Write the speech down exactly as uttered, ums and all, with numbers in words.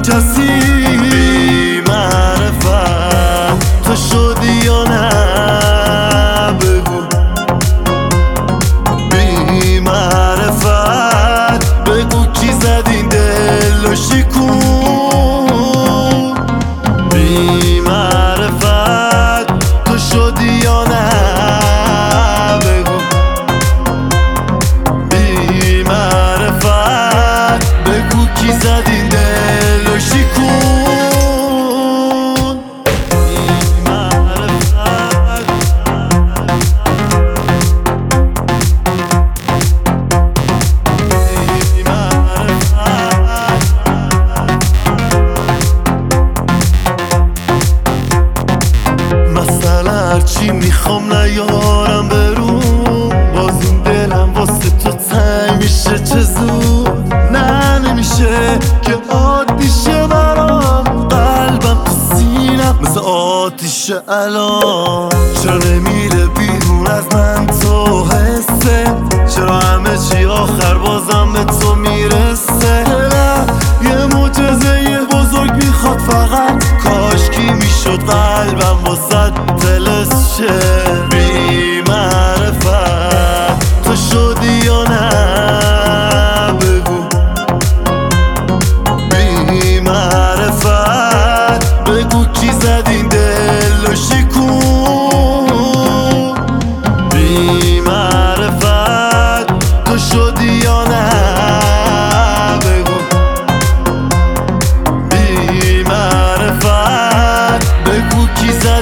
کسی بی معرفت تو شدی یا نه بگو بی معرفت بگو کی زد این دل و شکون بی معرفت تو شدی یا نه بگو بی معرفت بگو کی زد این دل و شکون هرچی میخوام نیارم برون باز این دلم واسه تو تنگ میشه چه زود نه نمیشه که عادیشه برام قلبم تو سینم مثل آتیشه الان چرا نمیره بیرون از من تو حسه چرا همه چی آخر بازم به تو میرسه دلم یه معجزه بزرگ میخواد فقط کاشکی میشد قلبم واسه بی معرفت تو شدی یا نه بگو بی معرفت بگو کی زد این دل و شکون بی معرفت تو شدی یا نه بگو بی معرفت بگو کی زد